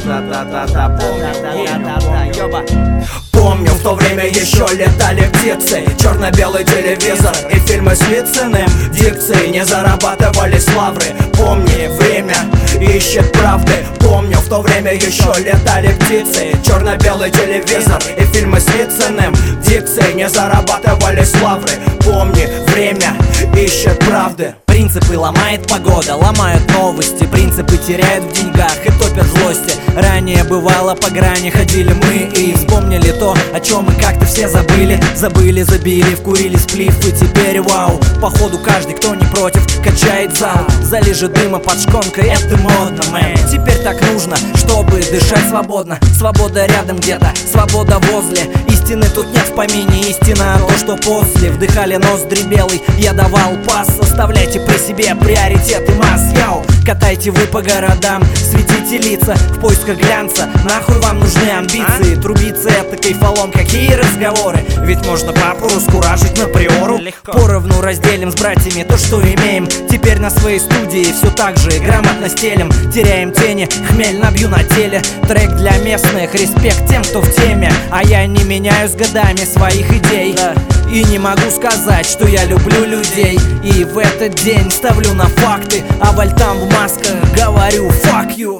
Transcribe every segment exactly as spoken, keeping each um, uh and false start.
Да-да-да-да-да, помню, помню. Помню, в то время еще летали птицы, черно-белый телевизор и фильмы с Вициным дикции не зарабатывались лавры. Помни, время ищет правды. Помню, в то время еще летали птицы, черно-белый телевизор и фильмы с Вициным дикции не зарабатывались лавры. Помни, время ищет правды. Принципы ломает погода, ломают новости, принципы теряют в деньгах и топят в злости. Ранее бывало по грани ходили мы и вспомнили то, о чем мы как-то все забыли. Забыли, забили, вкурили сплив и теперь вау. Походу каждый, кто не против, качает зал. Залежи дыма под шконкой, это модно, мэн. Теперь так нужно, чтобы дышать свободно. Свобода рядом где-то, свобода возле. Истины тут нет в помине, истина то, что после. Вдыхали ноздри белый, я давал пас. Оставляйте при себе приоритеты масс, яу. Катайте вы по городам, светите лица в поисках глянца. Нахуй вам нужны амбиции, трубиться это кайфолом, какие разговоры. Ведь можно папу раскуражить на приору. Поровну разделим с братьями то, что имеем. Теперь на своей студии все так же грамотно стелем. Теряем тени, хмель набью на теле. Трек для местных, респект тем, кто в теме. А я не меняю с годами своих идей. И не могу сказать, что я люблю людей. И в этот день ставлю на факты, а вальтам в масках говорю fuck you.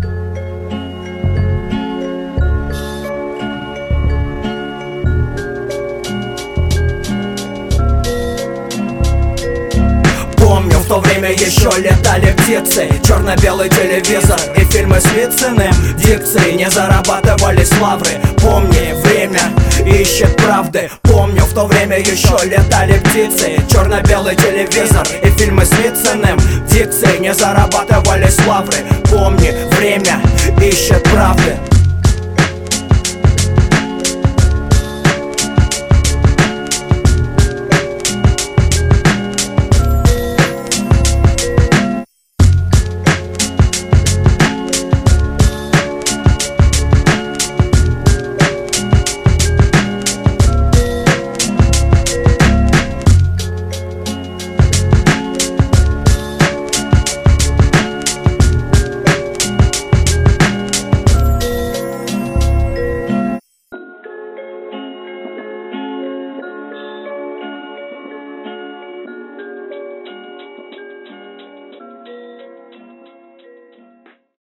Помню, в то время еще летали птицы, черно-белый телевизор и фильмы с Вициным дикции не зарабатывались лавры. Помни, время ищет правды. Помню, в то время еще летали птицы, черно-белый телевизор и фильмы с Вициным дикции не зарабатывались лавры. Помни, время ищет правды.